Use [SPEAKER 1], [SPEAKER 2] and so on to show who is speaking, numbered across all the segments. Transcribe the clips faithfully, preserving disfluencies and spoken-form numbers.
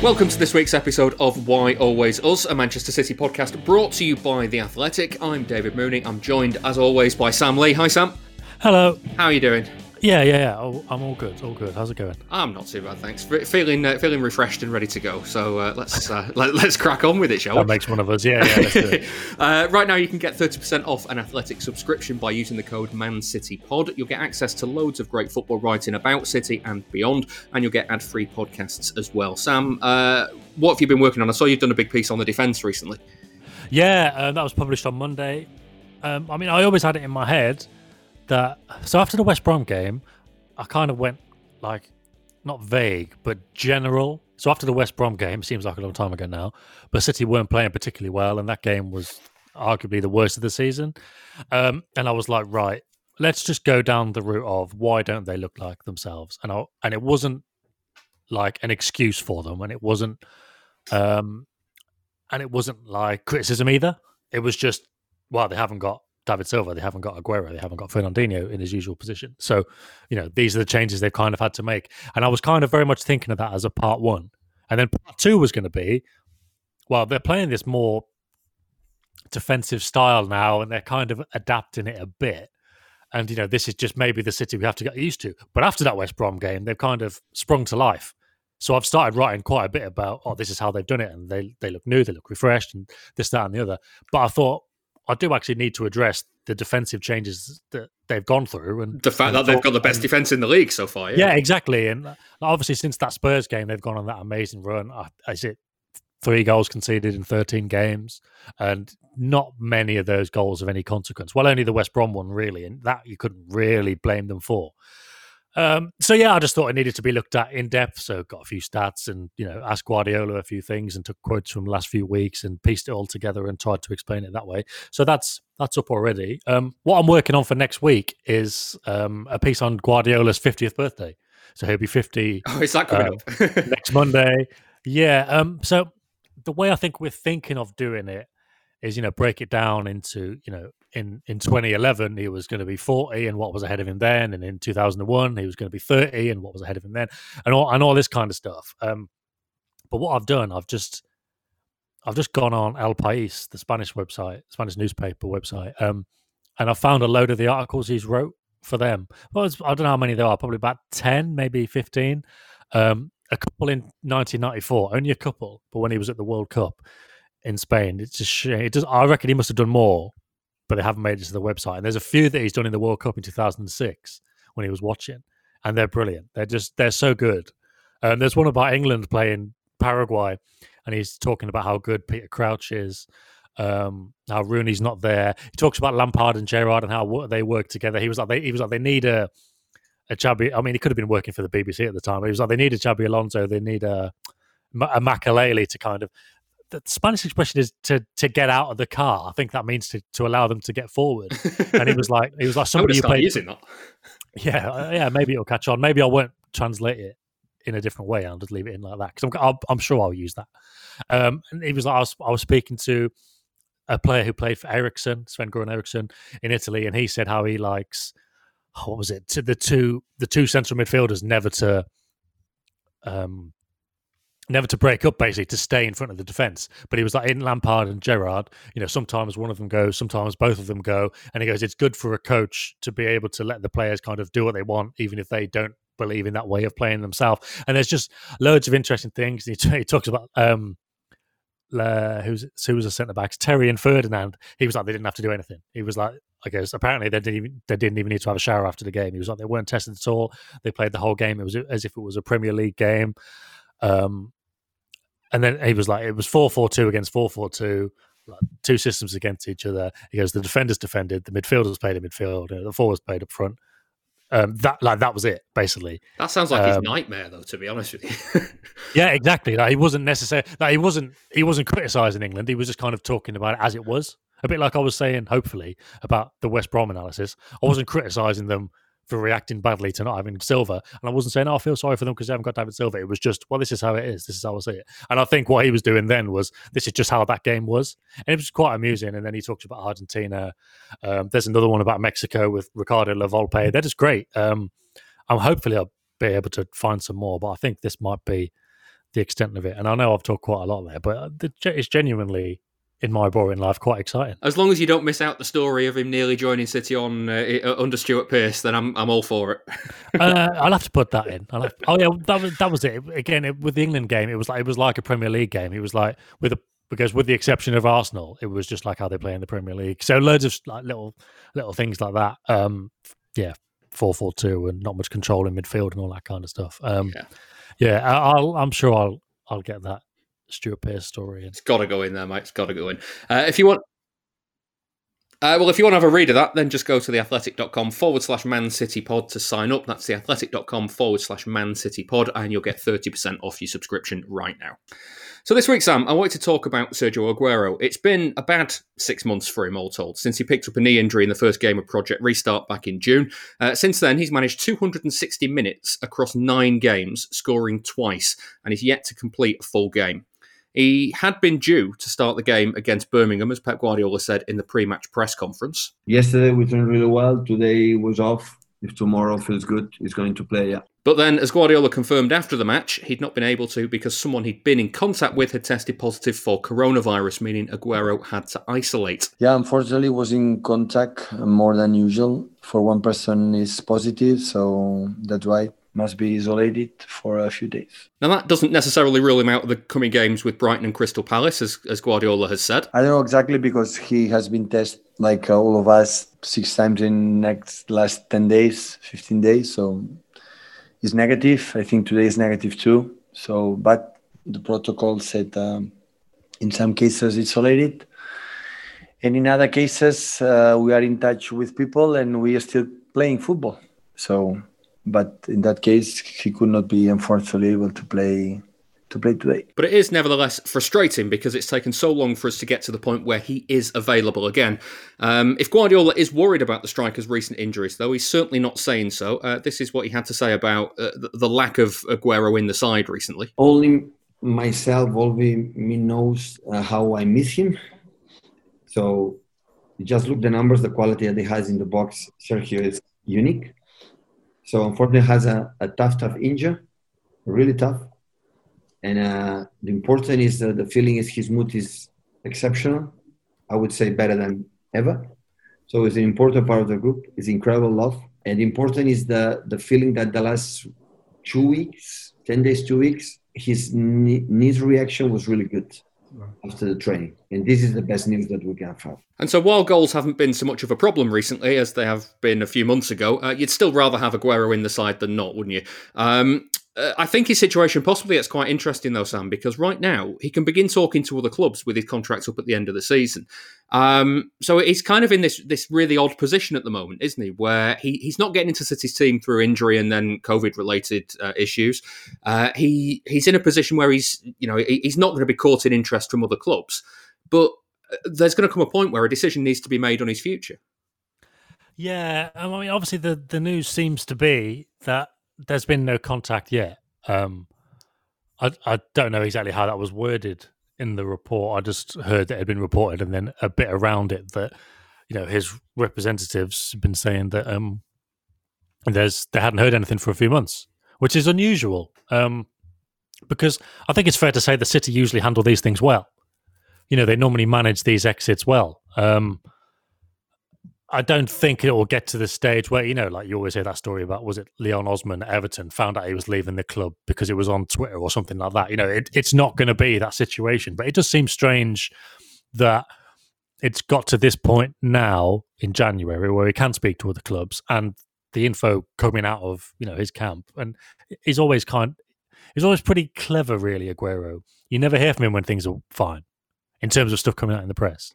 [SPEAKER 1] Welcome to this week's episode of Why Always Us, a Manchester City podcast brought to you by The Athletic. I'm David Mooney. I'm joined, as always, by Sam Lee. Hi, Sam.
[SPEAKER 2] Hello.
[SPEAKER 1] How are you doing?
[SPEAKER 2] Yeah, yeah, yeah. Oh, I'm all good. All good. How's it going?
[SPEAKER 1] I'm not too bad, thanks. Feeling uh, feeling refreshed and ready to go. So uh, let's uh, let, let's crack on with it, shall we?
[SPEAKER 2] That makes one of us. Yeah, yeah. Let's do it.
[SPEAKER 1] uh, right now, you can get thirty percent off an Athletic subscription by using the code ManCityPod. You'll get access to loads of great football writing about City and beyond, and you'll get ad-free podcasts as well. Sam, uh, what have you been working on? I saw you've done a big piece on the defence recently.
[SPEAKER 2] Yeah, uh, that was published on Monday. Um, I mean, I always had it in my head that so after the West Brom game, I kind of went like not vague, but general. So after the West Brom game, seems like a long time ago now, but City weren't playing particularly well, and that game was arguably the worst of the season. Um, and I was like, right, let's just go down the route of why don't they look like themselves? And I, and it wasn't like an excuse for them, and it wasn't, um, and it wasn't like criticism either. It was just, well, they haven't got David Silva, they haven't got Aguero, they haven't got Fernandinho in his usual position. So, you know, these are the changes they've kind of had to make. And I was kind of very much thinking of that as a part one. And then part two was going to be, well, they're playing this more defensive style now, and they're kind of adapting it a bit. And, you know, this is just maybe the City we have to get used to. But after that West Brom game, they've kind of sprung to life. So I've started writing quite a bit about, oh, this is how they've done it. And they, they look new, they look refreshed, and this, that, and the other. But I thought, I do actually need to address the defensive changes that they've gone through, and
[SPEAKER 1] the fact
[SPEAKER 2] and
[SPEAKER 1] that they've got the best and, defense in the league so far. Yeah.
[SPEAKER 2] yeah, exactly. And obviously, since that Spurs game, they've gone on that amazing run. Is it three goals conceded in thirteen games, and not many of those goals of any consequence? Well, only the West Brom one, really, and that you couldn't really blame them for. Um, so yeah, I just thought it needed to be looked at in depth. So got a few stats and, you know, asked Guardiola a few things and took quotes from the last few weeks and pieced it all together and tried to explain it that way. So that's that's up already. Um, what I'm working on for next week is um, a piece on Guardiola's fiftieth birthday. So he'll be fifty.
[SPEAKER 1] Oh, is that coming
[SPEAKER 2] uh,
[SPEAKER 1] up?
[SPEAKER 2] next Monday? Yeah. Um, so the way I think we're thinking of doing it is, you know, break it down into, you know, in, in twenty eleven, he was going to be forty and what was ahead of him then. And in two thousand one, he was going to be thirty and what was ahead of him then, and all, and all this kind of stuff. Um, but what I've done, I've just, I've just gone on El País, the Spanish website, Spanish newspaper website. Um, and I found a load of the articles he's wrote for them. Well, it's, I don't know how many there are, probably about ten, maybe fifteen. Um, a couple in nineteen ninety-four, only a couple, but when he was at the World Cup in Spain, it's just it does. I reckon he must have done more, but they haven't made it to the website. And there's a few that he's done in the World Cup in two thousand six when he was watching, and they're brilliant. They're just they're so good. Um, there's one about England playing Paraguay, and he's talking about how good Peter Crouch is, um, how Rooney's not there. He talks about Lampard and Gerrard and how they work together. He was like they he was like they need a a Xabi. I mean, he could have been working for the B B C at the time. But he was like they need a Xabi Alonso. They need a a Makelele to kind of. The Spanish expression is to to get out of the car. I think that means to, to allow them to get forward. And he was like, he was like somebody who played.
[SPEAKER 1] Using that.
[SPEAKER 2] Yeah, yeah. Maybe it'll catch on. Maybe I won't translate it in a different way. I'll just leave it in like that because I'm, I'm I'm sure I'll use that. Um, and he was like, I was I was speaking to a player who played for Ericsson, Sven-Göran Eriksson in Italy, and he said how he likes oh, what was it to the two the two central midfielders never to um. Never to break up, basically, to stay in front of the defence. But he was like, in Lampard and Gerrard, you know, sometimes one of them goes, sometimes both of them go. And he goes, it's good for a coach to be able to let the players kind of do what they want, even if they don't believe in that way of playing themselves. And there's just loads of interesting things. He, t- he talks about um, uh, who's who was a centre-backs, Terry and Ferdinand. He was like, they didn't have to do anything. He was like, I guess, apparently they didn't even they didn't even need to have a shower after the game. He was like, they weren't tested at all. They played the whole game. It was as if it was a Premier League game. Um, And then he was like, it was four four two against four four two, like two systems against each other. He goes, the defenders defended, the midfielders played in midfield, the forwards played up front. Um, that like that was it, basically.
[SPEAKER 1] That sounds like
[SPEAKER 2] um,
[SPEAKER 1] his nightmare, though. To be honest with you.
[SPEAKER 2] Yeah, exactly. Like, he wasn't necessary. Like, he wasn't. He wasn't criticising England. He was just kind of talking about it as it was. A bit like I was saying, hopefully, about the West Brom analysis. I wasn't criticising them for reacting badly to not having Silva. And I wasn't saying, oh, I feel sorry for them because they haven't got David Silva. It was just, well, this is how it is. This is how I see it. And I think what he was doing then was, this is just how that game was. And it was quite amusing. And then he talks about Argentina. Um, there's another one about Mexico with Ricardo La Volpe. They're just great. Um, I'm hopefully I'll be able to find some more, but I think this might be the extent of it. And I know I've talked quite a lot there, but it's genuinely, in my boring life, quite exciting.
[SPEAKER 1] As long as you don't miss out the story of him nearly joining City on uh, under Stuart Pearce, then I'm I'm all for it.
[SPEAKER 2] uh, I'll have to put that in. I'll have, oh yeah, that was that was it. Again, it, with the England game, it was like it was like a Premier League game. It was like with a because with the exception of Arsenal, it was just like how they play in the Premier League. So loads of like little little things like that. Um, yeah, four four two and not much control in midfield and all that kind of stuff. Um, yeah, yeah, I'll I'm sure I'll I'll get that Stuart Pearce story in.
[SPEAKER 1] It's got to go in there, mate. It's got to go in. Uh, if you want, uh, well, if you want to have a read of that, then just go to theathletic.com forward slash Man City Pod to sign up. That's theathletic.com forward slash Man City Pod, and you'll get thirty percent off your subscription right now. So this week, Sam, I wanted to talk about Sergio Aguero. It's been a bad six months for him, all told, since he picked up a knee injury in the first game of Project Restart back in June. Uh, since then, he's managed two hundred sixty minutes across nine games, scoring twice, and he's yet to complete a full game. He had been due to start the game against Birmingham, as Pep Guardiola said in the pre-match press conference.
[SPEAKER 3] Yesterday we trained really well. Today was off. If tomorrow feels good, he's going to play, yeah.
[SPEAKER 1] But then, as Guardiola confirmed after the match, he'd not been able to because someone he'd been in contact with had tested positive for coronavirus, meaning Aguero had to isolate.
[SPEAKER 3] Yeah, unfortunately was in contact more than usual. For one person is positive, so that's why must be isolated for a few days.
[SPEAKER 1] Now, that doesn't necessarily rule him out of the coming games with Brighton and Crystal Palace, as, as Guardiola has said.
[SPEAKER 3] I don't know exactly because he has been tested, like all of us, six times in next last ten days, fifteen days. So he's negative. I think today is negative too. So, but the protocol said um, in some cases isolated. And in other cases, uh, we are in touch with people and we are still playing football. So... But in that case, he could not be, unfortunately, able to play to play today.
[SPEAKER 1] But it is nevertheless frustrating because it's taken so long for us to get to the point where he is available again. Um, if Guardiola is worried about the striker's recent injuries, though, he's certainly not saying so. Uh, this is what he had to say about uh, the, the lack of Aguero in the side recently.
[SPEAKER 3] Only myself, only me knows uh, how I miss him. So just look the numbers, the quality that he has in the box. Sergio is unique. So unfortunately has a, a tough, tough injury, really tough. And uh, the important is uh, the feeling is his mood is exceptional. I would say better than ever. So it's an important part of the group. It's incredible love. And important is the, the feeling that the last two weeks, ten days, two weeks, his knee, knees reaction was really good after the training. And this is the best news that we can have.
[SPEAKER 1] And so while goals haven't been so much of a problem recently as they have been a few months ago, uh, you'd still rather have Aguero in the side than not, wouldn't you? Um, uh, I think his situation possibly is quite interesting though, Sam, because right now he can begin talking to other clubs with his contracts up at the end of the season. Um, so he's kind of in this this really odd position at the moment, isn't he? Where he, he's not getting into City's team through injury and then COVID-related uh, issues. Uh, he he's in a position where he's you know he, he's not going to be caught in interest from other clubs, but there's going to come a point where a decision needs to be made on his future.
[SPEAKER 2] Yeah, I mean, obviously the, the news seems to be that there's been no contact yet. Um, I I don't know exactly how that was worded in the report. I just heard that it had been reported, and then a bit around it that you know his representatives have been saying that um, there's they hadn't heard anything for a few months, which is unusual. Um, because I think it's fair to say the City usually handle these things well. You know, they normally manage these exits well. Um, I don't think it will get to the stage where, you know, like you always hear that story about, was it Leon Osman at Everton found out he was leaving the club because it was on Twitter or something like that. You know, it, it's not going to be that situation. But it does seem strange that it's got to this point now in January where he can speak to other clubs and the info coming out of, you know, his camp. And he's always kind, he's always pretty clever, really, Aguero. You never hear from him when things are fine in terms of stuff coming out in the press.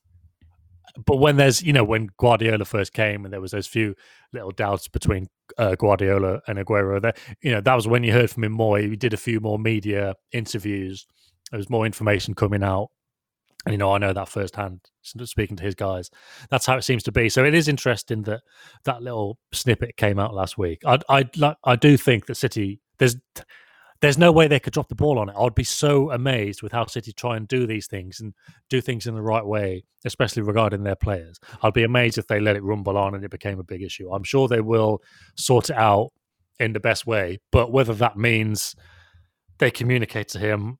[SPEAKER 2] But when there's, you know, when Guardiola first came and there was those few little doubts between uh, Guardiola and Aguero, there, you know, that was when you heard from him more. He did a few more media interviews. There was more information coming out. And, you know, I know that firsthand, speaking to his guys. That's how it seems to be. So it is interesting that that little snippet came out last week. I, I, like, I do think that City, there's... There's no way they could drop the ball on it. I'd be so amazed with how City try and do these things and do things in the right way, especially regarding their players. I'd be amazed if they let it rumble on and it became a big issue. I'm sure they will sort it out in the best way, but whether that means they communicate to him,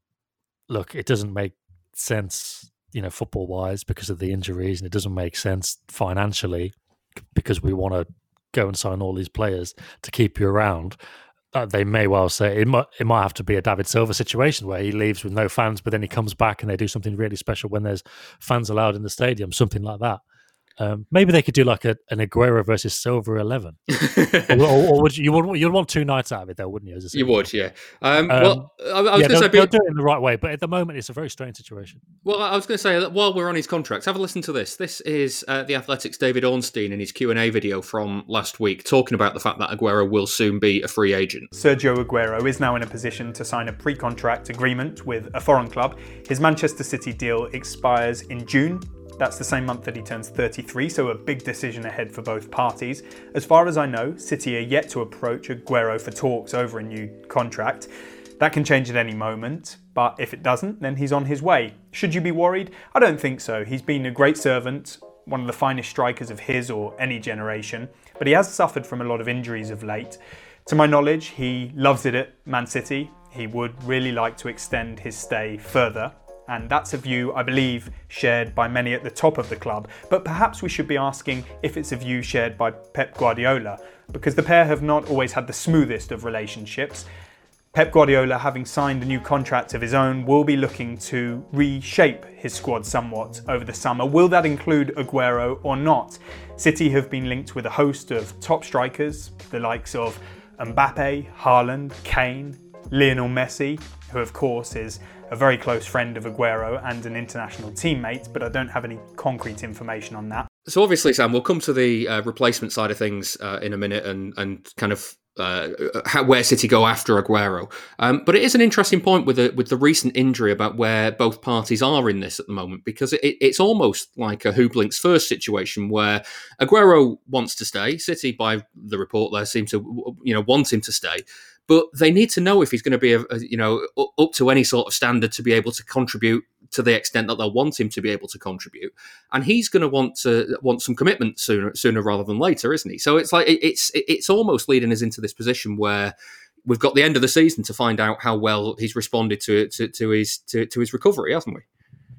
[SPEAKER 2] look, it doesn't make sense, you know, football wise because of the injuries, and it doesn't make sense financially because we want to go and sign all these players to keep you around. Uh, they may well say it might, it might have to be a David Silva situation where he leaves with no fans, but then he comes back and they do something really special when there's fans allowed in the stadium, something like that. Um, maybe they could do like a, an Aguero versus Silva eleven, or, or, or would you, you would you'd want two nights out of it, though, wouldn't you? As a
[SPEAKER 1] you would, yeah. Um,
[SPEAKER 2] um,
[SPEAKER 1] well, I, I was
[SPEAKER 2] yeah,
[SPEAKER 1] going to
[SPEAKER 2] they'll,
[SPEAKER 1] say,
[SPEAKER 2] they'll do it in the right way, but at the moment, it's a very strange situation.
[SPEAKER 1] Well, I was going to say that while we're on his contracts, have a listen to this. This is uh, the Athletic's David Ornstein in his Q and A video from last week, talking about the fact that Aguero will soon be a free agent.
[SPEAKER 4] Sergio Aguero is now in a position to sign a pre-contract agreement with a foreign club. His Manchester City deal expires in June. That's the same month that he turns thirty-three, so a big decision ahead for both parties. As far as I know, City are yet to approach Aguero for talks over a new contract. That can change at any moment, but if it doesn't, then he's on his way. Should you be worried? I don't think so. He's been a great servant, one of the finest strikers of his or any generation, but he has suffered from a lot of injuries of late. To my knowledge, he loves it at Man City. He would really like to extend his stay further. And that's a view, I believe, shared by many at the top of the club. But perhaps we should be asking if it's a view shared by Pep Guardiola, because the pair have not always had the smoothest of relationships. Pep Guardiola, having signed a new contract of his own, will be looking to reshape his squad somewhat over the summer. Will that include Aguero or not? City have been linked with a host of top strikers, the likes of Mbappe, Haaland, Kane, Lionel Messi, who of course is a very close friend of Aguero and an international teammate, but I don't have any concrete information on that.
[SPEAKER 1] So obviously, Sam, we'll come to the uh, replacement side of things uh, in a minute and, and kind of uh, how, where City go after Aguero. Um, but it is an interesting point with the, with the recent injury about where both parties are in this at the moment, because it, it's almost like a who blinks first situation where Aguero wants to stay. City, by the report there, seem to you know want him to stay. But they need to know if he's going to be, a, a, you know, up to any sort of standard to be able to contribute to the extent that they'll want him to be able to contribute. And he's going to want to want some commitment sooner, sooner rather than later, isn't he? So it's like it's it's almost leading us into this position where we've got the end of the season to find out how well he's responded to to, to his to, to his recovery, haven't we?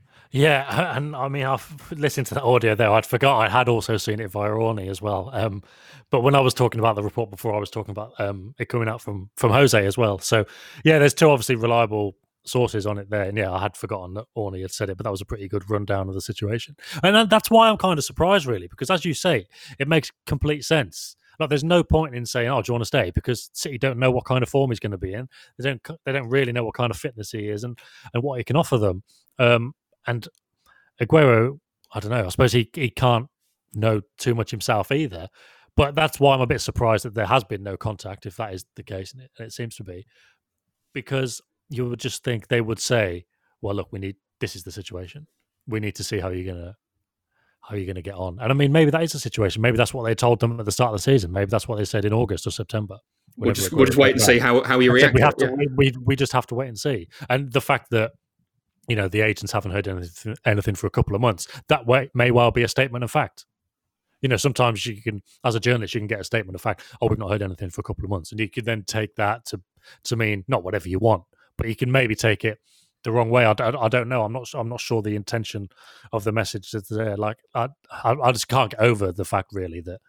[SPEAKER 2] Yeah, and I mean, I've listened to that audio there. I'd forgot I had also seen it via Orny as well. Um, but when I was talking about the report before, I was talking about um, it coming out from from Jose as well. So, yeah, there's two obviously reliable sources on it there. And, yeah, I had forgotten that Orny had said it, but that was a pretty good rundown of the situation. And that's why I'm kind of surprised, really, because as you say, it makes complete sense. Like, there's no point in saying, "Oh, do you want to stay?" Because City don't know what kind of form he's going to be in. They don't. They don't really know what kind of fitness he is and, and what he can offer them. Um, And Aguero, I don't know, I suppose he, he can't know too much himself either. But that's why I'm a bit surprised that there has been no contact, if that is the case, and it, and it seems to be. Because you would just think they would say, well, look, we need, this is the situation. We need to see how you're going to how you're going to get on. And I mean, maybe that is the situation. Maybe that's what they told them at the start of the season. Maybe that's what they said in August or September.
[SPEAKER 1] We'll just, we'll just wait and see how, how he reacts.
[SPEAKER 2] We have to,
[SPEAKER 1] yeah.
[SPEAKER 2] we, we just have to wait and see. And the fact that, you know, the agents haven't heard anything, anything for a couple of months, that way may well be a statement of fact. You know, sometimes you can, as a journalist, you can get a statement of fact, oh, we've not heard anything for a couple of months. And you can then take that to to mean not whatever you want, but you can maybe take it the wrong way. I, I, I don't know. I'm not I'm not sure the intention of the message is there. Like, I, I, I just can't get over the fact, really, that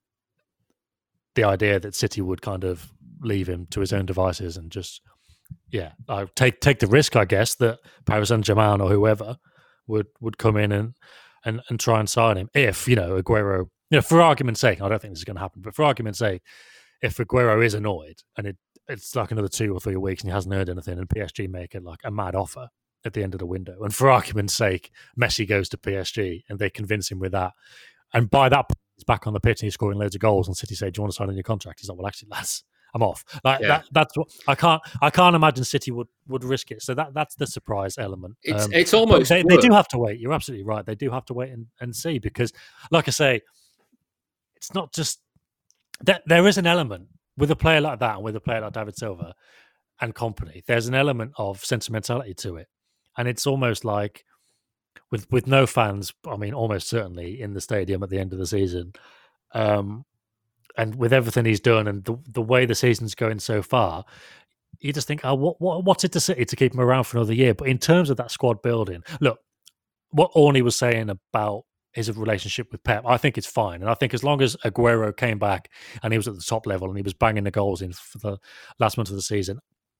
[SPEAKER 2] the idea that City would kind of leave him to his own devices and just, yeah, I take take the risk, I guess, that Paris Saint-Germain or whoever would, would come in and, and, and try and sign him. If, you know, Aguero, you know, for argument's sake, I don't think this is going to happen, but for argument's sake, if Aguero is annoyed and it, it's like another two or three weeks and he hasn't heard anything and P S G make it like a mad offer at the end of the window, and for argument's sake, Messi goes to P S G and they convince him with that, and by that point, he's back on the pitch and he's scoring loads of goals, and City say, do you want to sign a new contract? He's like, well, actually, lads, I'm off. Like yeah. that. That's what I can't. I can't imagine City would, would risk it. So that that's the surprise element.
[SPEAKER 1] It's
[SPEAKER 2] um,
[SPEAKER 1] it's almost
[SPEAKER 2] they, they do have to wait. You're absolutely right. They do have to wait and, and see, because, like I say, it's not just that there is an element with a player like that and with a player like David Silva and company. There's an element of sentimentality to it, and it's almost like with with no fans. I mean, almost certainly in the stadium at the end of the season. Um, And with everything he's done and the, the way the season's going so far, you just think, oh, what, what, what's it to City to keep him around for another year? But in terms of that squad building, look, what Orny was saying about his relationship with Pep, I think it's fine. And I think as long as Aguero came back and he was at the top level and he was banging the goals in for the last month of the season,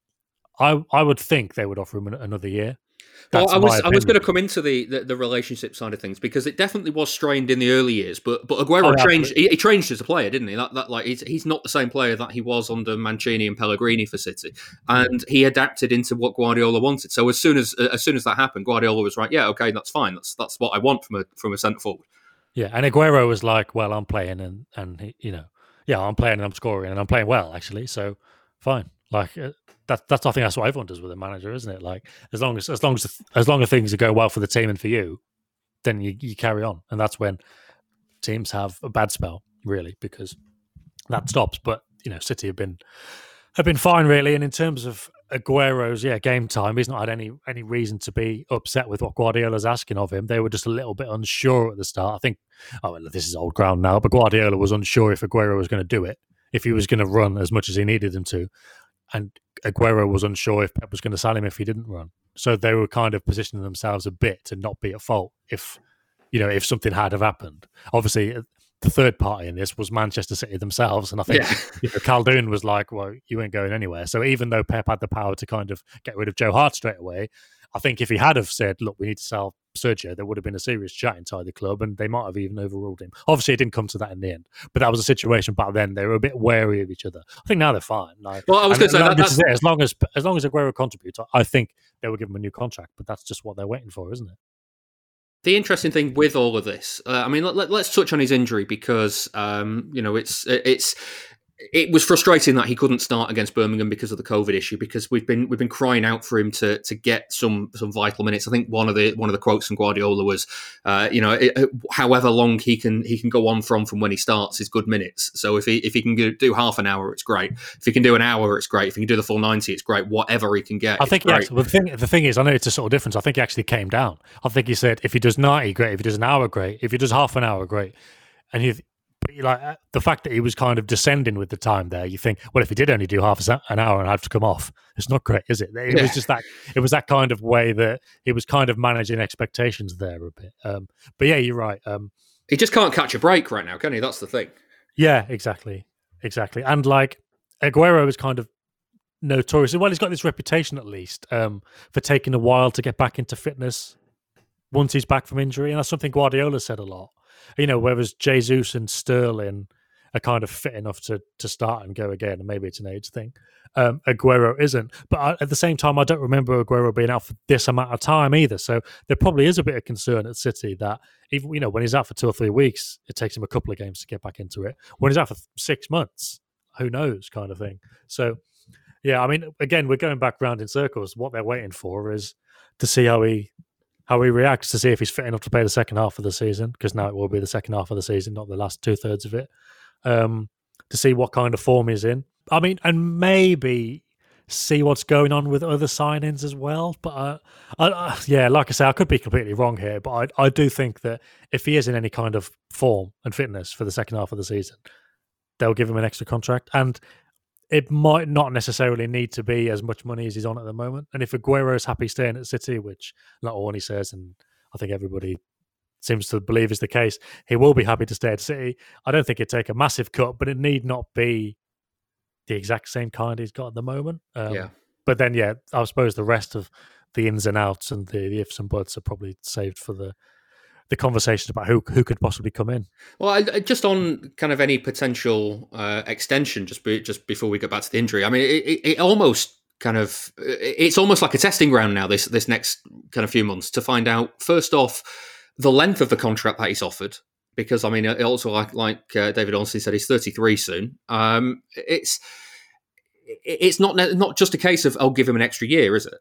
[SPEAKER 2] I I would think they would offer him another year. That's
[SPEAKER 1] well, I was I was going to
[SPEAKER 2] opinion.
[SPEAKER 1] come into the, the, the relationship side of things because it definitely was strained in the early years. But but Aguero
[SPEAKER 2] Oh, yeah,
[SPEAKER 1] changed.
[SPEAKER 2] absolutely.
[SPEAKER 1] He, he changed as a player, didn't he? That, that like he's, he's not the same player that he was under Mancini and Pellegrini for City, and he adapted into what Guardiola wanted. So as soon as as soon as that happened, Guardiola was right. Yeah, okay, that's fine. That's that's what I want from a from a centre forward.
[SPEAKER 2] Yeah, and Aguero was like, well, I'm playing and, and he, you know, yeah, I'm playing and I'm scoring and I'm playing well, actually. So fine. Like uh, that, that's I think that's what everyone does with a manager, isn't it? Like as long as as long as as long as things are going well for the team and for you, then you, you carry on, and that's when teams have a bad spell, really, because that stops. But you know, City have been have been fine, really. And in terms of Aguero's, yeah, game time, he's not had any any reason to be upset with what Guardiola's asking of him. They were just a little bit unsure at the start. I think, oh, well, this is old ground now, but Guardiola was unsure if Aguero was going to do it, if he was going to run as much as he needed him to. And Aguero was unsure if Pep was going to sell him if he didn't run. So they were kind of positioning themselves a bit to not be at fault if, you know, if something had have happened. Obviously, the third party in this was Manchester City themselves. And I think
[SPEAKER 1] Yeah.
[SPEAKER 2] you know, Khaldoon was like, well, you ain't going anywhere. So even though Pep had the power to kind of get rid of Joe Hart straight away, I think if he had have said, look, we need to sell Sergio, there would have been a serious chat inside the club and they might have even overruled him. Obviously, it didn't come to that in the end, but that was a situation back then. They were a bit wary of each other. I think now they're fine. Like,
[SPEAKER 1] Well, I was
[SPEAKER 2] and-
[SPEAKER 1] going to say
[SPEAKER 2] and
[SPEAKER 1] that,
[SPEAKER 2] this is
[SPEAKER 1] that's,
[SPEAKER 2] it. As long as as long as Aguero contributes, I- I think they will give him a new contract, but that's just what they're waiting for, isn't it?
[SPEAKER 1] the interesting thing with all of this. Uh, I mean, let, let, let's touch on his injury because um, you know it's it's. It was frustrating that he couldn't start against Birmingham because of the COVID issue. Because we've been we've been crying out for him to to get some some vital minutes. I think one of the one of the quotes from Guardiola was, uh, you know, it, however long he can he can go on from from when he starts is good minutes. So if he if he can do half an hour, it's great. If he can do an hour, it's great. If he can do the full ninety, it's great. Whatever he can get,
[SPEAKER 2] I
[SPEAKER 1] it's
[SPEAKER 2] think he
[SPEAKER 1] great.
[SPEAKER 2] actually, well, the thing the thing is, I know it's a sort of difference. I think he actually came down. I think he said if he does ninety, great. If he does an hour, great. If he does half an hour, great. And he. But like the fact that he was kind of descending with the time there, you think, well, if he did only do half an hour and have to come off, it's not great, is it? It
[SPEAKER 1] Yeah.
[SPEAKER 2] was just that. It was that kind of way that he was kind of managing expectations there a bit. Um, but yeah, you're right. Um,
[SPEAKER 1] He just can't catch a break right now, can he? That's the thing.
[SPEAKER 2] yeah, exactly, exactly. And like Aguero is kind of notorious. Well, he's got this reputation at least um, for taking a while to get back into fitness once he's back from injury, and that's something Guardiola said a lot. You know, whereas Jesus and Sterling are kind of fit enough to to start and go again, and maybe it's an age thing. Um, Aguero isn't, but I, at the same time, I don't remember Aguero being out for this amount of time either. So there probably is a bit of concern at City that even you know when he's out for two or three weeks, it takes him a couple of games to get back into it. When he's out for six months, who knows, kind of thing. So yeah, I mean, again, we're going back round in circles. What they're waiting for is to see how he. How he reacts, to see if he's fit enough to play the second half of the season, because now it will be the second half of the season, not the last two thirds of it. Um, to see what kind of form he's in. I mean, and maybe see what's going on with other signings as well. But uh, I, I, yeah, like I say, I could be completely wrong here, but I, I do think that if he is in any kind of form and fitness for the second half of the season, they'll give him an extra contract. And it might not necessarily need to be as much money as he's on at the moment. And if Aguero is happy staying at City, which not all he says, and I think everybody seems to believe is the case, he will be happy to stay at City. I don't think it'd take a massive cut, but it need not be the exact same kind he's got at the moment. Um,
[SPEAKER 1] Yeah.
[SPEAKER 2] But then, yeah, I suppose the rest of the ins and outs and the, the ifs and buts are probably saved for the the conversation about who who could possibly come in.
[SPEAKER 1] Well, I, I- just on kind of any potential uh, extension, just be, just before we get back to the injury. I mean, it, it, it almost kind of it's almost like a testing ground now. This this next kind of few months to find out first off the length of the contract that he's offered, because I mean, it also like like uh, David Ornstein said, he's thirty-three soon. Um, it's it's not not just a case of I'll give him an extra year, is it?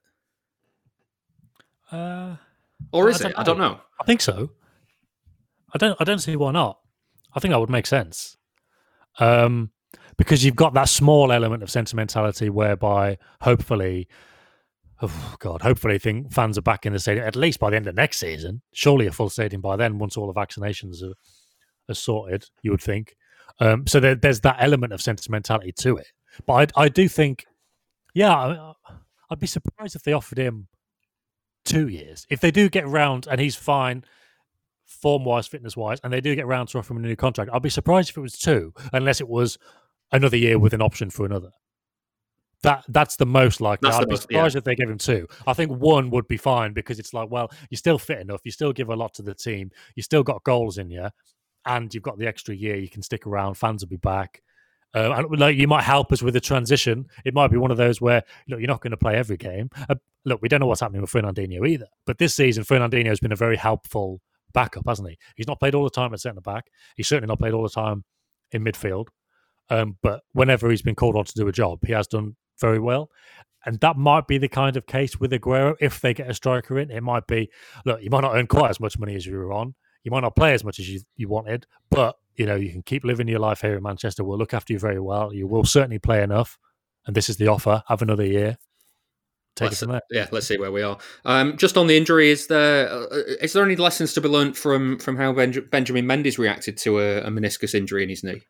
[SPEAKER 2] Uh,
[SPEAKER 1] Or
[SPEAKER 2] I
[SPEAKER 1] is
[SPEAKER 2] don't
[SPEAKER 1] it? I don't know.
[SPEAKER 2] I think so. I don't. I don't see why not. I think that would make sense, um, because you've got that small element of sentimentality whereby, hopefully, oh God, hopefully, think fans are back in the stadium at least by the end of next season. Surely a full stadium by then, once all the vaccinations are, are sorted. You would think. Um, so there, there's that element of sentimentality to it. But I, I do think Yeah, I, I'd be surprised if they offered him two years. If they do get round and he's fine, form-wise, fitness-wise, and they do get round to offer him a new contract, I'd be surprised if it was two, unless it was another year with an option for another. That That's the most likely.
[SPEAKER 1] That's
[SPEAKER 2] I'd
[SPEAKER 1] the
[SPEAKER 2] be
[SPEAKER 1] most,
[SPEAKER 2] surprised
[SPEAKER 1] yeah.
[SPEAKER 2] if they gave him two. I think one would be fine because it's like, well, you're still fit enough. You still give a lot to the team. You still got goals in you. And you've got the extra year. You can stick around. Fans will be back. Uh, and like you might help us with the transition. It might be one of those where, look, you're not going to play every game. Uh, look, we don't know what's happening with Fernandinho either. But this season, Fernandinho has been a very helpful backup, hasn't he? He's not played all the time at centre back. He's certainly not played all the time in midfield. Um, but whenever he's been called on to do a job, he has done very well. And that might be the kind of case with Aguero. If they get a striker in, it might be, look, you might not earn quite as much money as you were on. You might not play as much as you, you wanted, but you know, you can keep living your life here in Manchester. We'll look after you very well. You will certainly play enough. And this is the offer. Have another year. Take
[SPEAKER 1] let's,
[SPEAKER 2] it from there.
[SPEAKER 1] Yeah, let's see where we are. Um, just on the injury, is there uh, is there any lessons to be learnt from from how ben- Benjamin Mendy's reacted to a, a meniscus injury in his knee?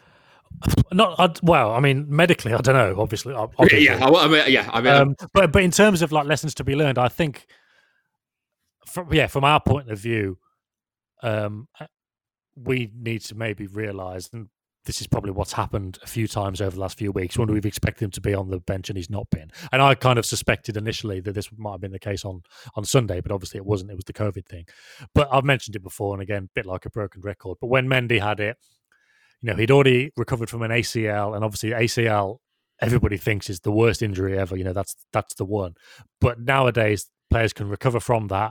[SPEAKER 2] Not I'd, well. I mean, medically, I don't know. Obviously, obviously.
[SPEAKER 1] yeah, I, I mean, yeah. I mean,
[SPEAKER 2] um, but but in terms of like lessons to be learned, I think, from, yeah, from our point of view, um, we need to maybe realise, and this is probably what's happened a few times over the last few weeks, when we've expected him to be on the bench and he's not been. And I kind of suspected initially that this might have been the case on, on Sunday, but obviously it wasn't. It was the COVID thing. But I've mentioned it before, and again, a bit like a broken record. But when Mendy had it, you know, he'd already recovered from an A C L, and obviously A C L, everybody thinks is the worst injury ever. You know, that's that's the one. But nowadays, players can recover from that.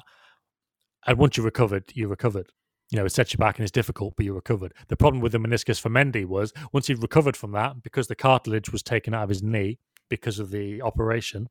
[SPEAKER 2] And once you're recovered, you're recovered. You know, it sets you back and it's difficult, but you're recovered. The problem with the meniscus for Mendy was once he'd recovered from that, because the cartilage was taken out of his knee because of the operation,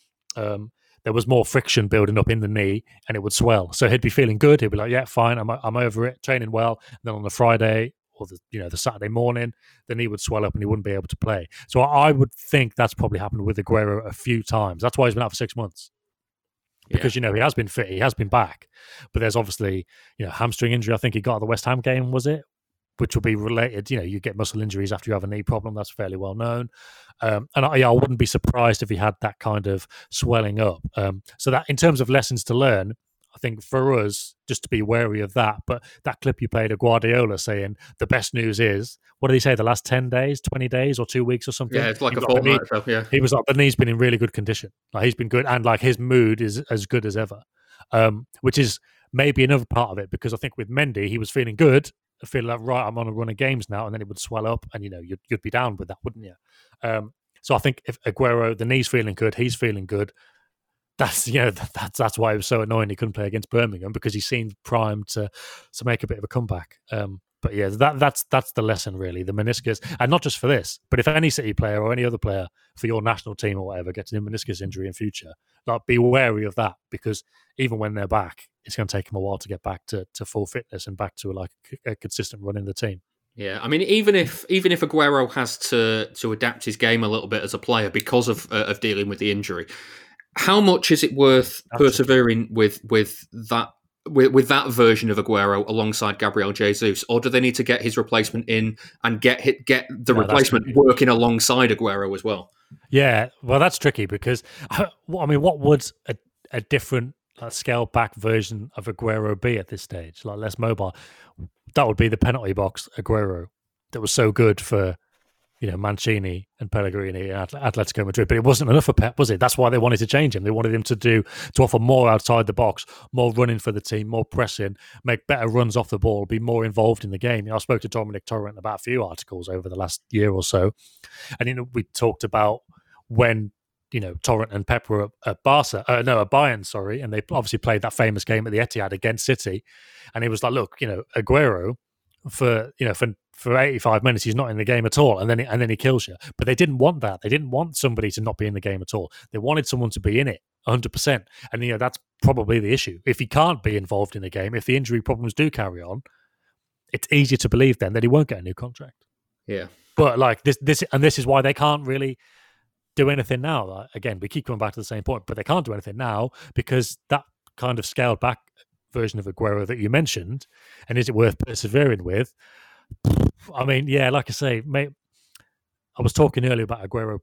[SPEAKER 2] um, there was more friction building up in the knee and it would swell. So he'd be feeling good. He'd be like, yeah, fine, I'm I'm over it, training well. And then on the Friday or the you know the Saturday morning, the knee would swell up and he wouldn't be able to play. So I would think that's probably happened with Aguero a few times. That's why he's been out for six months. Because, yeah. you know, he has been fit, he has been back. But there's obviously, you know, hamstring injury. I think he got at the West Ham game, was it? Which will be related. You know, you get muscle injuries after you have a knee problem. That's fairly well known. Um, and I, I wouldn't be surprised if he had that kind of swelling up. Um, so that in terms of lessons to learn, I think for us, just to be wary of that. But that clip you played of Guardiola saying the best news is, what did he say, the last ten days, twenty days or two weeks or something?
[SPEAKER 1] Yeah, it's like
[SPEAKER 2] he
[SPEAKER 1] a fortnight or so, yeah.
[SPEAKER 2] He was like, the knee's been in really good condition. Like he's been good. And like his mood is as good as ever, um, which is maybe another part of it. Because I think with Mendy, he was feeling good, feeling like, right, I'm on a run of games now. And then it would swell up and, you know, you'd, you'd be down with that, wouldn't you? Um, so I think if Aguero, the knee's feeling good, he's feeling good. That's you know that's that's why it was so annoying he couldn't play against Birmingham, because he seemed primed to to make a bit of a comeback. Um, but yeah, that that's that's the lesson really, the meniscus, and not just for this, but if any City player or any other player for your national team or whatever gets a meniscus injury in future, like be wary of that, because even when they're back, it's going to take them a while to get back to, to full fitness and back to like a consistent run in the team.
[SPEAKER 1] Yeah, I mean, even if even if Aguero has to to adapt his game a little bit as a player because of uh, of dealing with the injury, how much is it worth That's persevering with with that with, with that version of Aguero alongside Gabriel Jesus, or do they need to get his replacement in and get hit, get the no, replacement working alongside Aguero as well?
[SPEAKER 2] Yeah, well, that's tricky because I mean, what would a, a different uh, scaled back version of Aguero be at this stage, like less mobile? That would be the penalty box Aguero that was so good for, you know, Mancini and Pellegrini and Atletico Madrid, but it wasn't enough for Pep, was it? That's why they wanted to change him. They wanted him to do to offer more outside the box, more running for the team, more pressing, make better runs off the ball, be more involved in the game. You know, I spoke to Dominic Torrent about a few articles over the last year or so, and you know, we talked about when you know Torrent and Pep were at Barca, uh, no, at Bayern, sorry, and they obviously played that famous game at the Etihad against City, and he was like, look, you know, Aguero for you know for. For eighty-five minutes, he's not in the game at all, and then and then he kills you. But they didn't want that. They didn't want somebody to not be in the game at all. They wanted someone to be in it one hundred percent. And you know that's probably the issue. If he can't be involved in the game, if the injury problems do carry on, it's easier to believe then that he won't get a new contract.
[SPEAKER 1] Yeah.
[SPEAKER 2] But like this, this, and this is why they can't really do anything now. Like, again, we keep coming back to the same point, but they can't do anything now because that kind of scaled back version of Aguero that you mentioned, and is it worth persevering with? I mean, yeah, like I say, mate, I was talking earlier about Aguero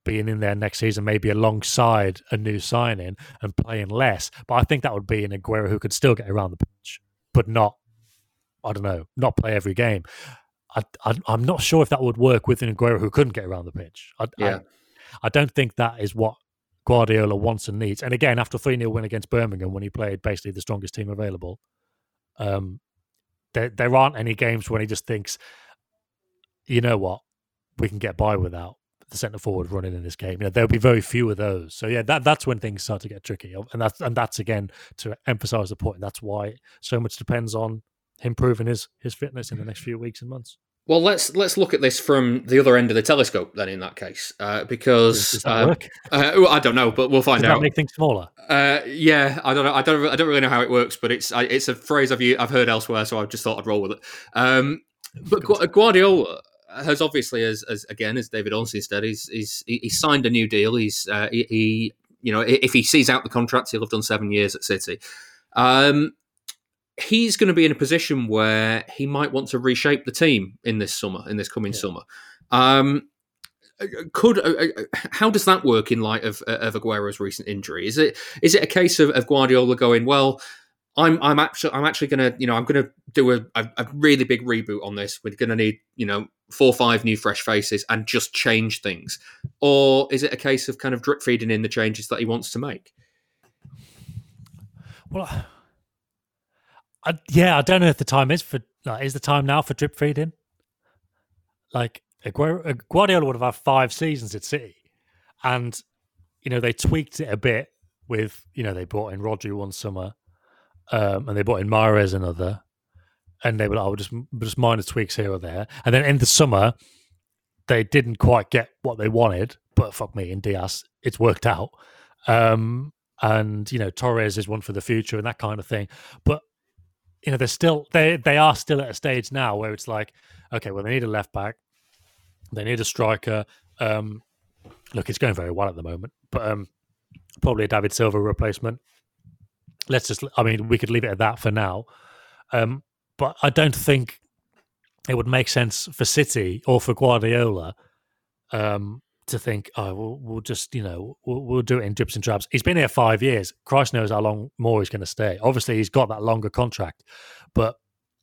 [SPEAKER 2] being in there next season, maybe alongside a new signing and playing less. But I think that would be an Aguero who could still get around the pitch, but not, I don't know, not play every game. I, I, I'm not sure if that would work with an Aguero who couldn't get around the pitch. I,
[SPEAKER 1] yeah.
[SPEAKER 2] I, I don't think that is what Guardiola wants and needs. And again, after a three nil win against Birmingham, when he played basically the strongest team available, um, there, there aren't any games when he just thinks, you know what, we can get by without the centre forward running in this game. You know, there'll be very few of those. So yeah, that that's when things start to get tricky. And that's and that's again to emphasise the point. That's why so much depends on him proving his his fitness in the next few weeks and months.
[SPEAKER 1] Well, let's let's look at this from the other end of the telescope then. In that case, uh, because
[SPEAKER 2] Does that
[SPEAKER 1] uh,
[SPEAKER 2] work?
[SPEAKER 1] Uh, well, I don't know, but we'll find
[SPEAKER 2] Does
[SPEAKER 1] out.
[SPEAKER 2] that make things smaller?
[SPEAKER 1] Uh, yeah, I don't know. I don't. I don't really know how it works, but it's I, it's a phrase I've I've heard elsewhere, so I just thought I'd roll with it. Um, but Gu- Guardiola has obviously, as, as again as David Ornstein said, he's he's he signed a new deal. He's uh, he, he you know if he sees out the contract, he'll have done seven years at City. Um, he's going to be in a position where he might want to reshape the team in this summer, in this coming yeah. summer. Um, could uh, how does that work in light of of Aguero's recent injury? Is it is it a case of, of Guardiola going, well, I'm I'm actually I'm actually gonna you know I'm gonna do a, a, a really big reboot on this. We're gonna need you know four or five new fresh faces and just change things, or is it a case of kind of drip feeding in the changes that he wants to make?
[SPEAKER 2] Well, I, yeah, I don't know if the time is for like, is the time now for drip feeding. Like Aguero, Guardiola would have had five seasons at City, and you know they tweaked it a bit with you know they brought in Rodri one summer. Um, and they brought in Mahrez another, and they were like, oh, just just minor tweaks here or there. And then in the summer, they didn't quite get what they wanted, but fuck me, in Diaz, it's worked out. Um, and you know, Torres is one for the future and that kind of thing. But you know, they're still they they are still at a stage now where it's like, okay, well, they need a left back, they need a striker. Um, look, it's going very well at the moment, but um, probably a David Silva replacement. Let's just, I mean, we could leave it at that for now. Um, but I don't think it would make sense for City or for Guardiola um, to think, oh, we'll, we'll just, you know, we'll, we'll do it in drips and drabs. He's been here five years. Christ knows how long more he's going to stay. Obviously, he's got that longer contract. But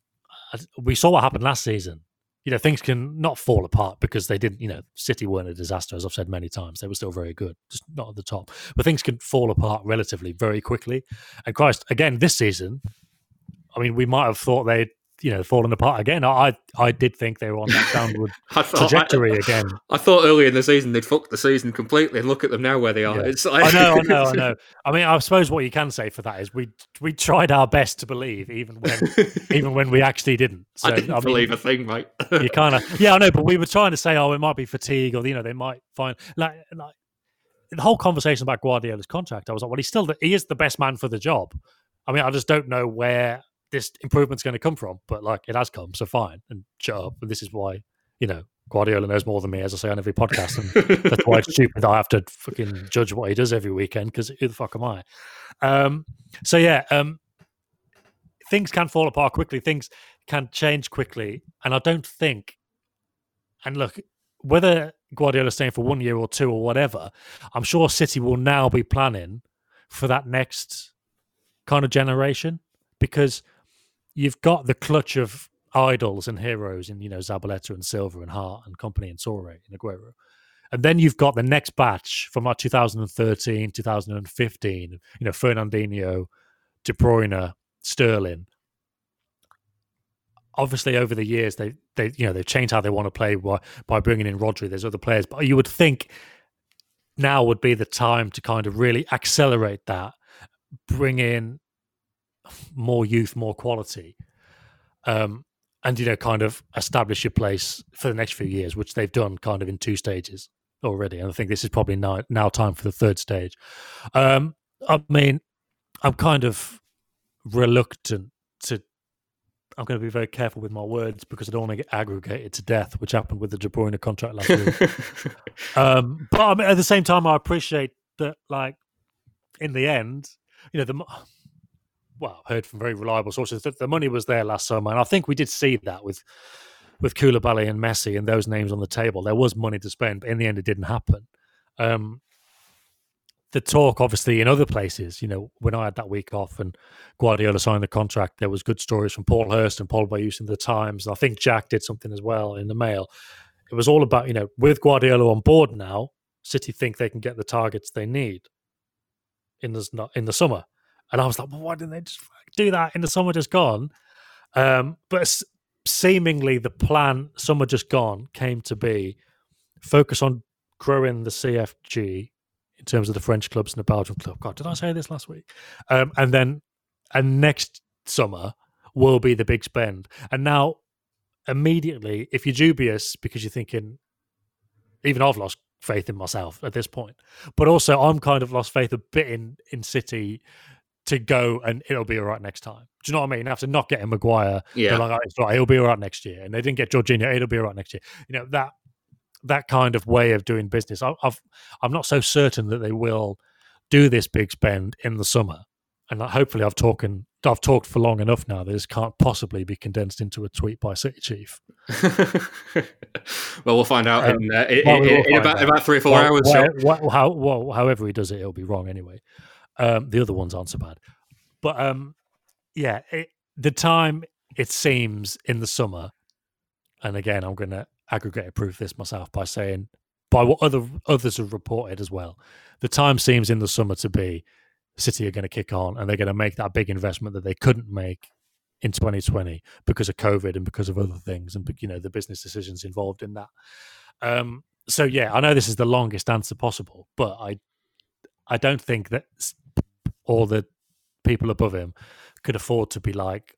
[SPEAKER 2] we saw what happened last season. You know, things can not fall apart because they didn't, you know, City weren't a disaster, as I've said many times. They were still very good, just not at the top. But things can fall apart relatively very quickly. And Christ, again, this season, I mean, we might have thought they'd, you know, fallen apart again. I I did think they were on that downward trajectory I, again.
[SPEAKER 1] I thought earlier in the season they'd fucked the season completely, and look at them now where they are.
[SPEAKER 2] Yeah.
[SPEAKER 1] It's like...
[SPEAKER 2] I know, I know, I know. I mean, I suppose what you can say for that is we we tried our best to believe, even when even when we actually didn't. So,
[SPEAKER 1] I didn't
[SPEAKER 2] I mean,
[SPEAKER 1] believe a thing, mate.
[SPEAKER 2] You kind of, yeah, I know, but we were trying to say, oh, it might be fatigue, or you know, they might find like like the whole conversation about Guardiola's contract. I was like, well, he's still the, he is the best man for the job. I mean, I just don't know where this improvement's going to come from, but like it has come, so fine, and shut up. And this is why, you know, Guardiola knows more than me, as I say on every podcast, and that's why it's stupid I have to fucking judge what he does every weekend, because who the fuck am I? Um, so yeah, um, things can fall apart quickly, things can change quickly, and I don't think, and look, whether Guardiola's staying for one year or two or whatever, I'm sure City will now be planning for that next kind of generation, because you've got the clutch of idols and heroes in, you know, Zabaleta and Silva and Hart and company and Torre and Aguero. And then you've got the next batch from like two thousand thirteen, two thousand fifteen, you know, Fernandinho, De Bruyne, Sterling. Obviously, over the years, they, they you know, they've changed how they want to play by, by bringing in Rodri. There's other players. But you would think now would be the time to kind of really accelerate that, bring in more youth, more quality, um, and, you know, kind of establish your place for the next few years, which they've done kind of in two stages already. And I think this is probably now, now time for the third stage. Um, I mean, I'm kind of reluctant to, I'm going to be very careful with my words because I don't want to get aggregated to death, which happened with the De Bruyne contract last week. um, but I mean, at the same time, I appreciate that, like, in the end, you know, the well, I heard from very reliable sources that the money was there last summer. And I think we did see that with with Koulibaly and Messi and those names on the table. There was money to spend, but in the end, it didn't happen. Um, the talk, obviously, in other places, you know, when I had that week off and Guardiola signed the contract, there was good stories from Paul Hurst and Paul Bayous in the Times. I think Jack did something as well in the Mail. It was all about, you know, with Guardiola on board now, City think they can get the targets they need in the, in the summer. And I was like, well, why didn't they just do that in the summer just gone? Um, but seemingly the plan, summer just gone, came to be focus on growing the C F G in terms of the French clubs and the Belgian club. God, did I say this last week? Um, and then and next summer will be the big spend. And now, immediately, if you're dubious because you're thinking, even I've lost faith in myself at this point, but also I'm kind of lost faith a bit in, in City to go and it'll be all right next time. Do you know what I mean? After not getting Maguire,
[SPEAKER 1] yeah,
[SPEAKER 2] they're like, oh, it's right, it'll be all right next year. And they didn't get Jorginho, it'll be all right next year. You know, that that kind of way of doing business. I, I've, I'm not so certain that they will do this big spend in the summer. And hopefully I've talked, I've talked for long enough now that this can't possibly be condensed into a tweet by City Chief.
[SPEAKER 1] Well, we'll find out
[SPEAKER 2] um,
[SPEAKER 1] in, uh, in,
[SPEAKER 2] well, we
[SPEAKER 1] in, in about, about three or four
[SPEAKER 2] well,
[SPEAKER 1] hours.
[SPEAKER 2] Well,
[SPEAKER 1] so.
[SPEAKER 2] well, how, well, however he does it, it'll be wrong anyway. Um, the other ones aren't so bad. But um, yeah, it, the time it seems in the summer, and again, I'm going to aggregate proof this myself by saying, by what other others have reported as well, the time seems in the summer to be City are going to kick on and they're going to make that big investment that they couldn't make in twenty twenty because of COVID and because of other things and, you know, the business decisions involved in that. Um, so, yeah, I know this is the longest answer possible, but I, I don't think that all the people above him could afford to be like,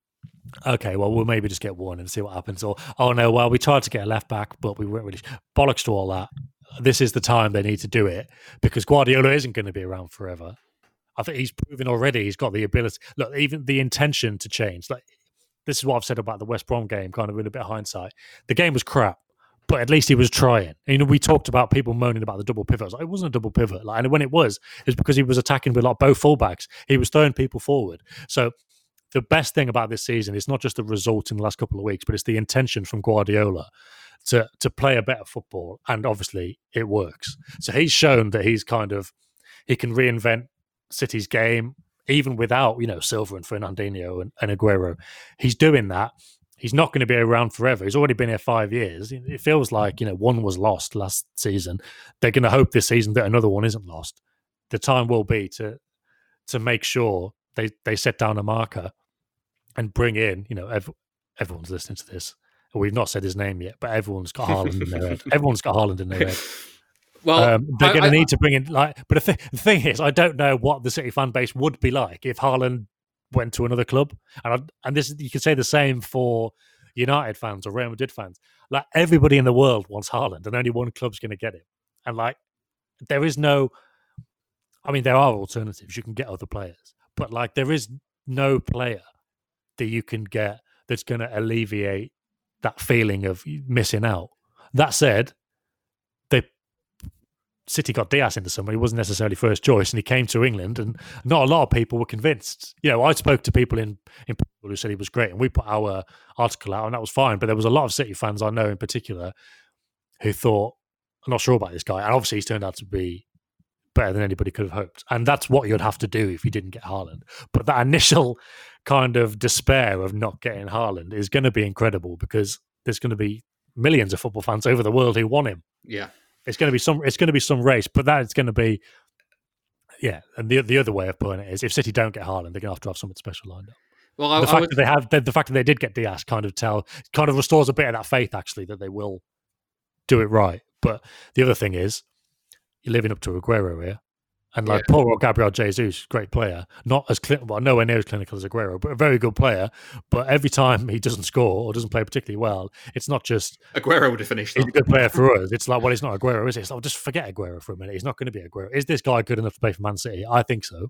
[SPEAKER 2] okay, well, we'll maybe just get one and see what happens. Or, oh, no, well, we tried to get a left back, but we weren't really... Bollocks to all that. This is the time they need to do it because Guardiola isn't going to be around forever. I think he's proven already he's got the ability... Look, even the intention to change. Like, this is what I've said about the West Brom game, kind of in a bit of hindsight. The game was crap, but at least he was trying. You know, we talked about people moaning about the double pivot. I was like, it wasn't a double pivot. Like, and when it was, it was because he was attacking with like both fullbacks. He was throwing people forward. So the best thing about this season is not just the result in the last couple of weeks, but it's the intention from Guardiola to to play a better football. And obviously it works. So he's shown that he's kind of, he can reinvent City's game, even without, you know, Silva and Fernandinho and, and Aguero. He's doing that. He's not going to be around forever. He's already been here five years. It feels like, you know, one was lost last season. They're going to hope this season that another one isn't lost. The time will be to to make sure they, they set down a marker and bring in, you know, ev- everyone's listening to this. We've not said his name yet, but everyone's got Haaland in their head. Everyone's got Haaland in their head.
[SPEAKER 1] Well,
[SPEAKER 2] um, they're going to need
[SPEAKER 1] I,
[SPEAKER 2] to bring in, like, but the, th- the thing is, I don't know what the City fan base would be like if Haaland went to another club. And I, and this, you could say the same for United fans or Real Madrid fans. Like, everybody in the world wants Haaland, and only one club's going to get him. And like, there is no, I mean, there are alternatives. You can get other players, but like, there is no player that you can get that's going to alleviate that feeling of missing out. That said, they City got Diaz in the summer. He wasn't necessarily first choice, and he came to England, and not a lot of people were convinced. You know, I spoke to people in, in Portugal who said he was great, and we put our article out, and that was fine. But there was a lot of City fans I know in particular who thought, I'm not sure about this guy. And obviously he's turned out to be better than anybody could have hoped. And that's what you'd have to do if you didn't get Haaland. But that initial kind of despair of not getting Haaland is going to be incredible because there's going to be millions of football fans over the world who want him.
[SPEAKER 1] Yeah.
[SPEAKER 2] It's going to be some it's going to be some race, but that it's going to be yeah, and the the other way of putting it is if City don't get Haaland, they're going to have to have something special lined up.
[SPEAKER 1] Well, I,
[SPEAKER 2] the
[SPEAKER 1] I
[SPEAKER 2] fact
[SPEAKER 1] would...
[SPEAKER 2] that they have the, the fact that they did get Diaz kind of tell kind of restores a bit of that faith actually that they will do it right. But the other thing is you're living up to Aguero here. And like yeah. Paul Gabriel Jesus, great player, not as cl- well, nowhere near as clinical as Aguero, but a very good player. But every time he doesn't score or doesn't play particularly well, it's not just
[SPEAKER 1] Aguero would have finished.
[SPEAKER 2] He's a good player for us. It's like, well, he's not Aguero, is it? It's like, well, just forget Aguero for a minute. He's not going to be Aguero. Is this guy good enough to play for Man City? I think so.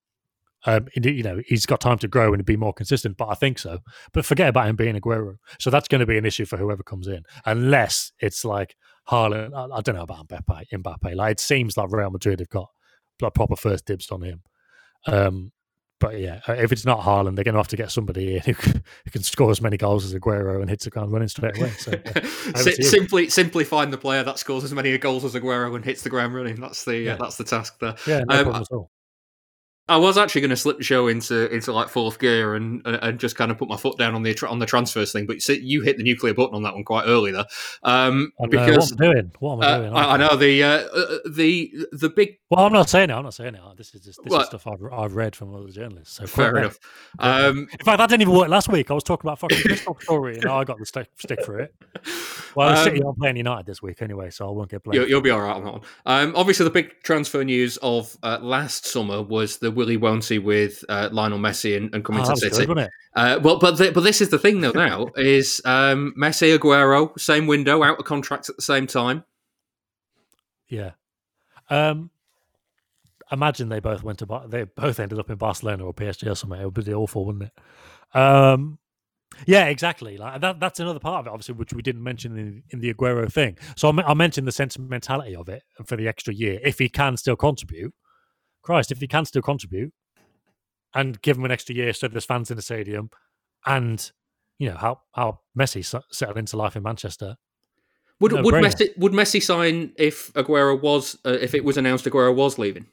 [SPEAKER 2] Um, you know, he's got time to grow and be more consistent, but I think so. But forget about him being Aguero. So that's going to be an issue for whoever comes in, unless it's like Haaland. I, I don't know about Mbappe. Mbappe. Like it seems like Real Madrid have got like proper first dibs on him. Um, but yeah, if it's not Haaland, they're going to have to get somebody in who, who can score as many goals as Aguero and hits the ground running straight away. So, yeah,
[SPEAKER 1] S- simply, simply find the player that scores as many goals as Aguero and hits the ground running. That's the
[SPEAKER 2] Yeah.
[SPEAKER 1] uh, that's the task there.
[SPEAKER 2] yeah, no
[SPEAKER 1] Um,
[SPEAKER 2] problem at all.
[SPEAKER 1] I was actually going to slip the show into into like fourth gear and and just kind of put my foot down on the on the transfers thing, but you, you hit the nuclear button on that one quite early there. Um,
[SPEAKER 2] I know,
[SPEAKER 1] because
[SPEAKER 2] what am I doing? What am I
[SPEAKER 1] uh,
[SPEAKER 2] doing?
[SPEAKER 1] I, I know the uh, the the big.
[SPEAKER 2] Well, I'm not saying it. I'm not saying it. This is just this
[SPEAKER 1] Well,
[SPEAKER 2] is stuff I've, I've read from other journalists. So
[SPEAKER 1] Fair
[SPEAKER 2] quite
[SPEAKER 1] enough.
[SPEAKER 2] right.
[SPEAKER 1] Um,
[SPEAKER 2] In fact, that didn't even work last week. I was talking about fucking Bristol story, and I got the stick, stick for it. Well,
[SPEAKER 1] Um,
[SPEAKER 2] City aren't playing United this week anyway, so I won't get blamed.
[SPEAKER 1] You'll, you'll be all right on that one. Um, obviously, the big transfer news of uh, last summer was the Willy Wonky with uh, Lionel Messi and, and coming
[SPEAKER 2] Oh,
[SPEAKER 1] to
[SPEAKER 2] that was
[SPEAKER 1] City.
[SPEAKER 2] good, wasn't it?
[SPEAKER 1] Uh, well, but the, but this is the thing though. Now is um, Messi, Aguero, same window, out of contracts at the same time.
[SPEAKER 2] Yeah. Um, imagine they both went to Bar- they both ended up in Barcelona or P S G or something. It would be awful, wouldn't it? Um, yeah, exactly. Like that. That's another part of it, obviously, which we didn't mention in, in the Aguero thing. So I, I mentioned the sentimentality of it for the extra year. If he can still contribute, Christ, if he can still contribute, and give him an extra year so there's fans in the stadium, and you know how how Messi settled into life in Manchester.
[SPEAKER 1] Would
[SPEAKER 2] No
[SPEAKER 1] would
[SPEAKER 2] brainer.
[SPEAKER 1] Messi would Messi sign if Aguero was uh, if it was announced Aguero was leaving?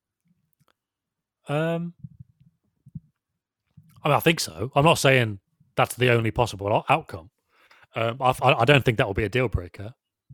[SPEAKER 2] Um, I mean, I think so. I'm not saying that's the only possible o- outcome. Um, I, I don't think that will be a deal breaker.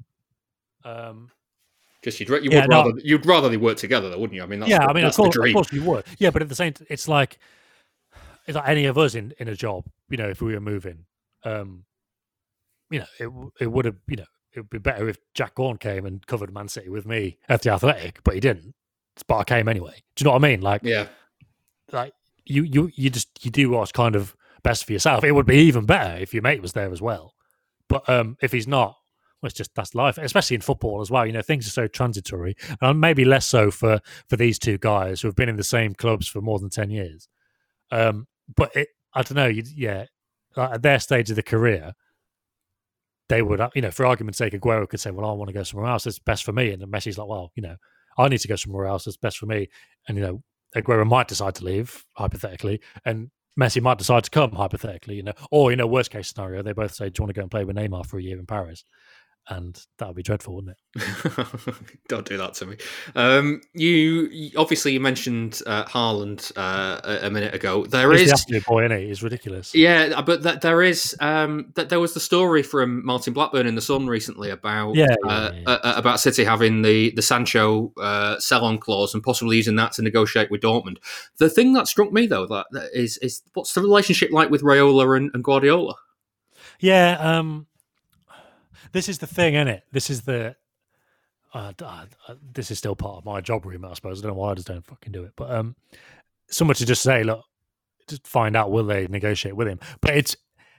[SPEAKER 2] Um,
[SPEAKER 1] Just you'd, you
[SPEAKER 2] Yeah,
[SPEAKER 1] would
[SPEAKER 2] no.
[SPEAKER 1] rather you'd rather they work together, though, wouldn't you? I mean, that's
[SPEAKER 2] yeah,
[SPEAKER 1] the,
[SPEAKER 2] I mean, of
[SPEAKER 1] that's the
[SPEAKER 2] course, of
[SPEAKER 1] dream.
[SPEAKER 2] course you would. Yeah, but at the same, t- it's like it's like any of us in, in a job. You know, if we were moving, um, you know, it w- it would have, you know, it would be better if Jack Gorn came and covered Man City with me at the Athletic, but he didn't. But I came anyway. Do you know what I mean? Like,
[SPEAKER 1] Yeah,
[SPEAKER 2] like you you you just you do what's kind of best for yourself. It would be even better if your mate was there as well. But um, if he's not, well, it's just that's life, especially in football as well. You know, things are so transitory, and maybe less so for for these two guys who have been in the same clubs for more than ten years. Um, but it, I don't know. You, yeah, like at their stage of the career, they would, you know, for argument's sake, Aguero could say, "Well, I want to go somewhere else. It's best for me," and then Messi's like, "Well, you know, I need to go somewhere else. It's best for me." And you know, Aguero might decide to leave hypothetically, and Messi might decide to come hypothetically, you know, or you know, worst case scenario, they both say, "Do you want to go and play with Neymar for a year in Paris?" And that would be dreadful, wouldn't it?
[SPEAKER 1] don't do that to me. Um, you you- obviously you mentioned uh, Haaland uh, a, a minute ago. There
[SPEAKER 2] He's
[SPEAKER 1] is,
[SPEAKER 2] the absolute boy, isn't he? He's ridiculous.
[SPEAKER 1] yeah, but that there is um, that there was the story from Martin Blackburn in the Sun recently about
[SPEAKER 2] Yeah, yeah,
[SPEAKER 1] uh,
[SPEAKER 2] yeah, yeah.
[SPEAKER 1] Uh, about City having the the Sancho uh, sell-on clause and possibly using that to negotiate with Dortmund. The thing that struck me though that, that is is what's the relationship like with Raiola and, and Guardiola?
[SPEAKER 2] Yeah, um, this is the thing, isn't it? This is the. Uh, d- uh, uh, this is still part of my job remit, I suppose. I don't know why I just don't fucking do it, but um, someone to just say, look, just find out will they negotiate with him. But it's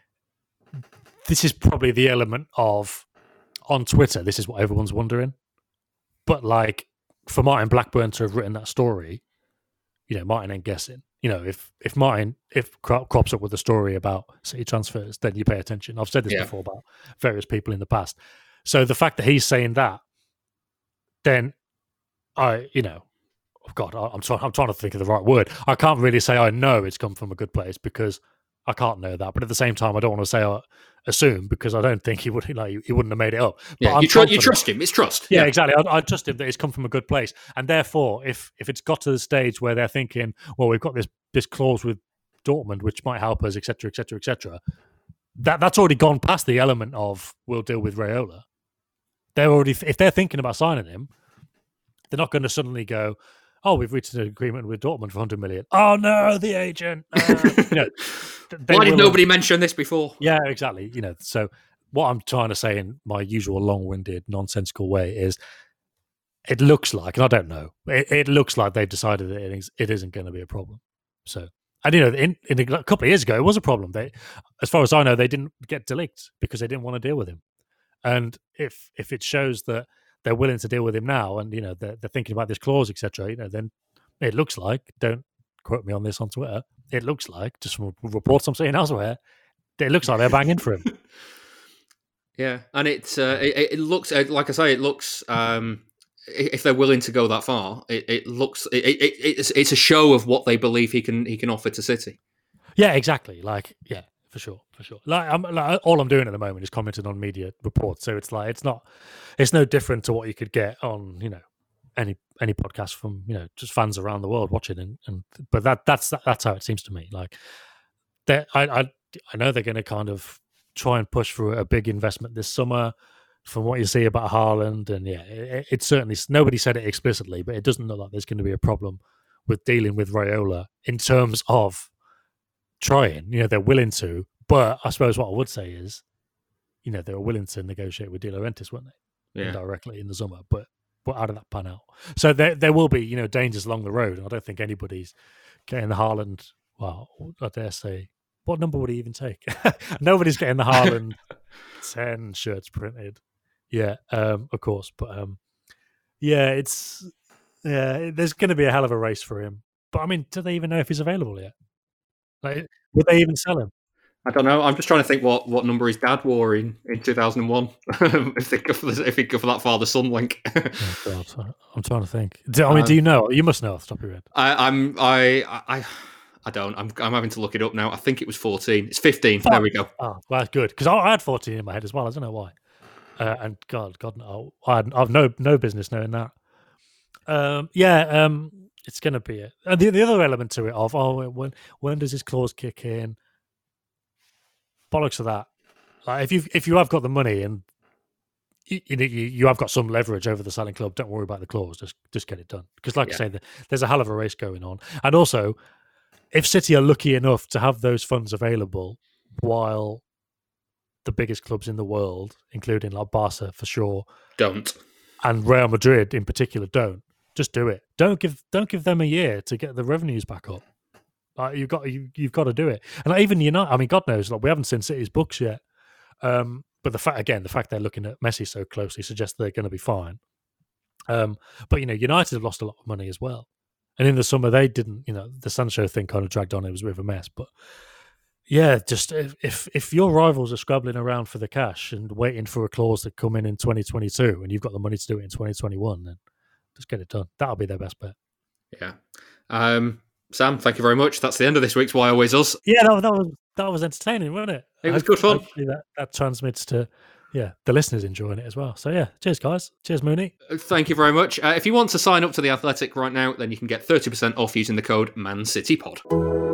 [SPEAKER 2] this is probably the element of on Twitter. This is what everyone's wondering. But like for Martin Blackburn to have written that story, you know, Martin ain't guessing. You know, if if Martin if cro- crops up with a story about City transfers, then you pay attention. I've said this
[SPEAKER 1] Yeah.
[SPEAKER 2] before about various people in the past. So the fact that he's saying that, then I, you know, oh God, I, I'm trying. I'm trying to think of the right word. I can't really say I know it's come from a good place because I can't know that. But at the same time, I don't want to say I assume because I don't think he would like he wouldn't have made it up. But
[SPEAKER 1] Yeah,
[SPEAKER 2] I'm
[SPEAKER 1] you, tr- you
[SPEAKER 2] confident-
[SPEAKER 1] trust him. It's trust.
[SPEAKER 2] yeah, exactly. I, I trust him that it's come from a good place, and therefore, if if it's got to the stage where they're thinking, well, we've got this this clause with Dortmund which might help us, et cetera, et cetera, et cetera, that that's already gone past the element of we'll deal with Raiola. They're already if they're thinking about signing him, they're not going to suddenly go, oh, we've reached an agreement with Dortmund for one hundred million. Oh no, the agent. Uh, you know, they
[SPEAKER 1] Why did
[SPEAKER 2] will-
[SPEAKER 1] nobody mention this before?
[SPEAKER 2] Yeah, exactly. You know, so what I'm trying to say in my usual long-winded, nonsensical way is, it looks like, and I don't know, it, it looks like they've decided that it, is, it isn't going to be a problem. So, and you know, in, in a couple of years ago, it was a problem. They, as far as I know, they didn't get deleted because they didn't want to deal with him. And if if it shows that they're willing to deal with him now, and you know they're, they're thinking about this clause, et cetera, you know, then it looks like, don't quote me on this on Twitter, it looks like, just from reports I'm seeing elsewhere, it looks like they're banging for him.
[SPEAKER 1] Yeah, and it's uh, it, it looks uh, like I say, it looks um, if they're willing to go that far, it, it looks it, it, it's it's a show of what they believe he can he can offer to City.
[SPEAKER 2] Yeah, exactly. Like, yeah, for sure, for sure. Like, I'm like, all I'm doing at the moment is commenting on media reports. So it's like it's not, it's no different to what you could get on, you know, any any podcast from, you know, just fans around the world watching. And, and but that that's that's how it seems to me. Like, that I I I know they're going to kind of try and push for a big investment this summer. From what you see about Haaland, and yeah, it, it certainly nobody said it explicitly, but it doesn't look like there's going to be a problem with dealing with Raiola in terms of trying. You know, they're willing to, but I suppose what I would say is, you know, they were willing to negotiate with De Laurentiis, weren't they?
[SPEAKER 1] Yeah.
[SPEAKER 2] Indirectly in the summer, but but how did that pan out? So there there will be, you know, dangers along the road. I don't think anybody's getting the Haaland. Well, I dare say, what number would he even take? Nobody's getting the Haaland ten shirts printed. Yeah, um, of course, but um, yeah, it's yeah. There's going to be a hell of a race for him. But I mean, do they even know if he's available yet? Like, would they even sell him?
[SPEAKER 1] I don't know. I'm just trying to think what, what number his dad wore in, in two thousand one. if they go for the, if he go for that father son link.
[SPEAKER 2] Oh God, I'm trying to think. Do, I mean, um, do you know? You must know off the top of your head.
[SPEAKER 1] I, I'm I I. I don't. I'm I'm having to look it up now. I think it was fourteen. It's fifteen. Fuck. There we go.
[SPEAKER 2] Oh, well, that's good because I, I had fourteen in my head as well. I don't know why. Uh, and God, God, no, I I've no no business knowing that. Um, yeah, um, it's going to be it. And the the other element to it of oh, when when does this clause kick in? Bollocks of that. Like if you if you have got the money and you, you you have got some leverage over the selling club, don't worry about the clause. Just just get it done. Because like yeah. I say, there's a hell of a race going on, and also. If City are lucky enough to have those funds available while the biggest clubs in the world, including like Barca for sure,
[SPEAKER 1] don't,
[SPEAKER 2] and Real Madrid in particular don't, just do it. Don't give don't give them a year to get the revenues back up. Like you've got you, you've got to do it. And like, even United, I mean, God knows, like we haven't seen City's books yet. Um, but the fact again, the fact they're looking at Messi so closely suggests they're going to be fine. Um, but you know, United have lost a lot of money as well. And in the summer, they didn't, you know, the Sancho thing kind of dragged on. It was a bit of a mess. But yeah, just if if your rivals are scrabbling around for the cash and waiting for a clause to come in in twenty twenty-two and you've got the money to do it in twenty twenty-one, then just get it done. That'll be their best bet.
[SPEAKER 1] Yeah. Um, Sam, thank you very much. That's the end of this week's Why Always Us.
[SPEAKER 2] Yeah, that, that was that was entertaining, wasn't it?
[SPEAKER 1] It was good fun.
[SPEAKER 2] Hopefully that, that transmits to... Yeah, the listeners enjoying it as well. So yeah, cheers guys. Cheers Mooney.
[SPEAKER 1] Thank you very much. Uh, if you want to sign up to The Athletic right now, then you can get thirty percent off using the code ManCityPod.